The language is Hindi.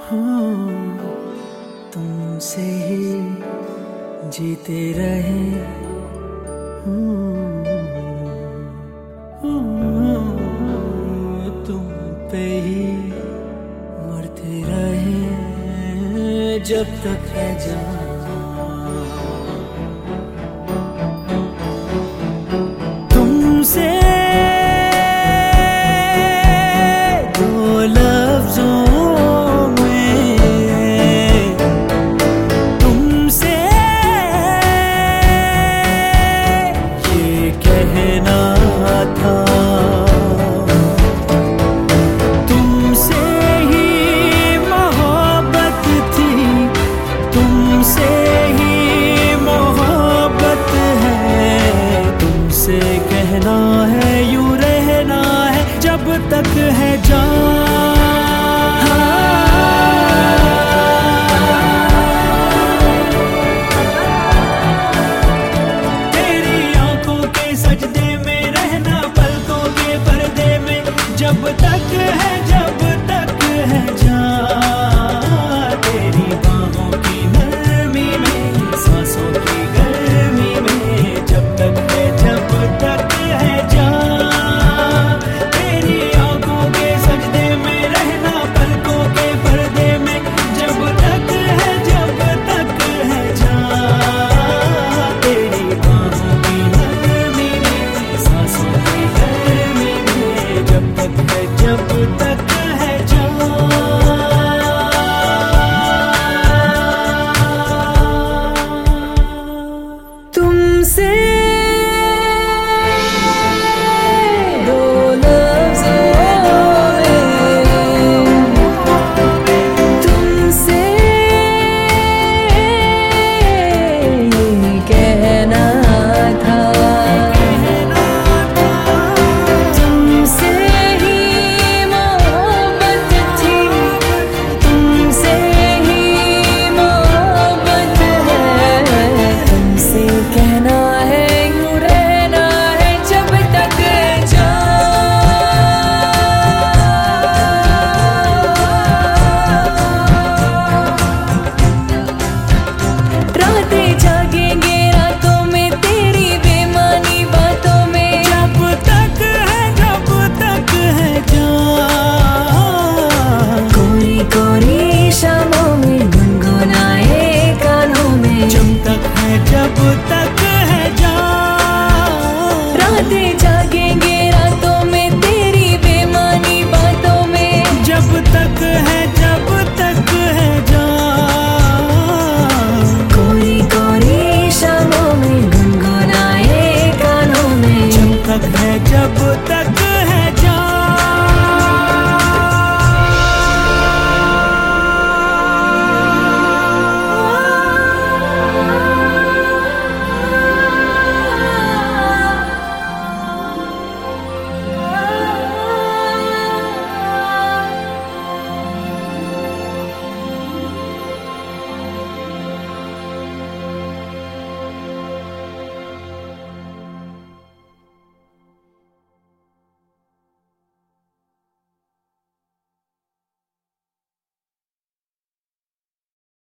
तुमसे ही जीते रहे, तुम पे ही मरते रहे जब तक है जान। तुमसे दो लफ्जों कहना था, तुमसे ही मोहब्बत थी, तुमसे ही मोहब्बत है। तुमसे कहना है यूं रहना है जब तक है जान। जब तक है जान, तेरी बाहों की नरमी में, सांसों की गर्मी में। जब तक है जान, तेरी आंखों के सजदे में रहना, पलकों के पर्दे में। जब तक है जान, तेरी बाहों की नरमी में, सांसों की गर्मी में। जब तक है जान। तुमसे दो लफ्ज़ों में, तुमसे कहना था, जब तक है जान। रातें जागेंगे रातों में तेरी बेमानी बातों में। जब तक है जान। कोरी कोरी शामों में गुनगुनाए कानों में। जब तक है